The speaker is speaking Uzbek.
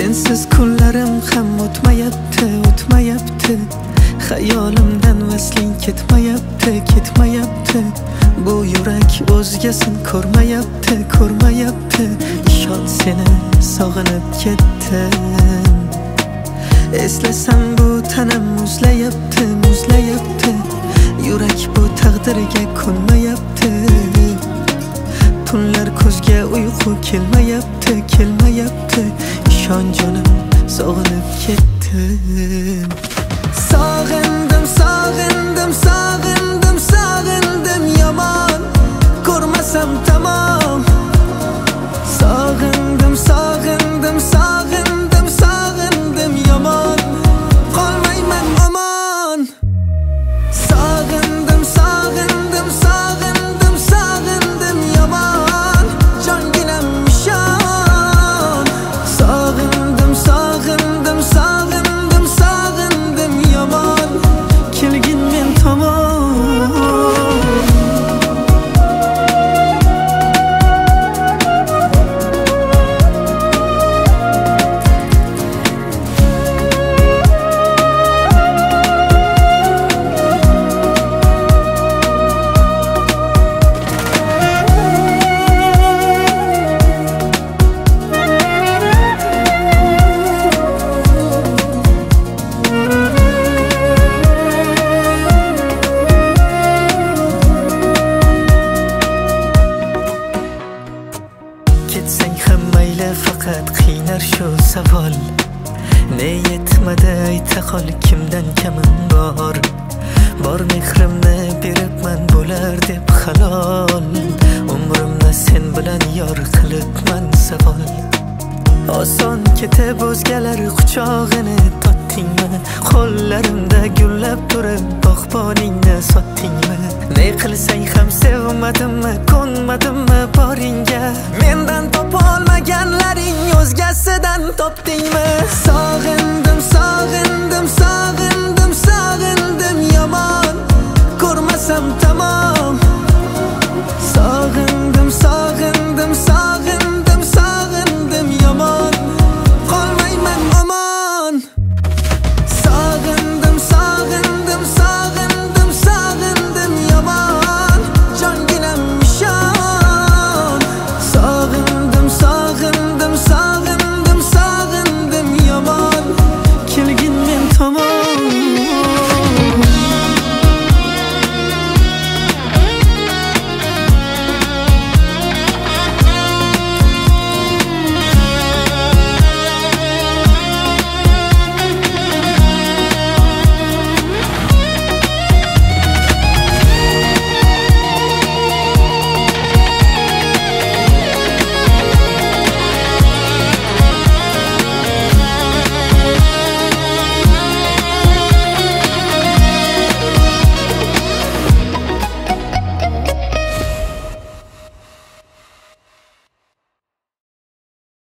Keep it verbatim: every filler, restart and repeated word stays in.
sensiz kunlarim ham o'tmayapti, o'tmayapti. Xayolimdan vasling ketmayapti, ketmayapti. Bu yurak o'zgasin ko'rmayapti, ko'rmayapti. Ishon, seni sog'inib ketdim. Eslasam bu tanam muzlayapti, muzlayapti. Yurak bu taqdiriga ko'nmayapti. Tunlar ko'zga uyqu kelmayapti, kelmayapti. Ishon jonim, sog'inib ketdim. Sog'indim, sog'indim, sog'indim, sog'indim yomon. Ko'rmasam tamom. Sog'indim, sog'indim, sog'indim, sog'indim yomon. Qolmayman omon. Sog'indim, sog'indim, sog'indim, sog'indim yomon. Jonginam ishon. Sog'indim, sog'indim, sog'indim, sog'indim yomon. Kelgin men tomon. Ketsang ham mayli, faqat qiynar shu savol. Ne yetmadi ayta qol, kimdan kamim bor. Bor mehrimni beribman bo'lar deb halol. Umrimni sen bilan yor qilibman savol. Oson ketib o'zgalar quchog'ini totdingmi? Qo'llarimda gullab turib bog'boningni sotdingmi? Ne qilsang ham sevmadimmi, ko'nmadimmi boringga? Mendan topolmaganlaring o'zgasidan topdingmi? Sog'indim, sog'indim.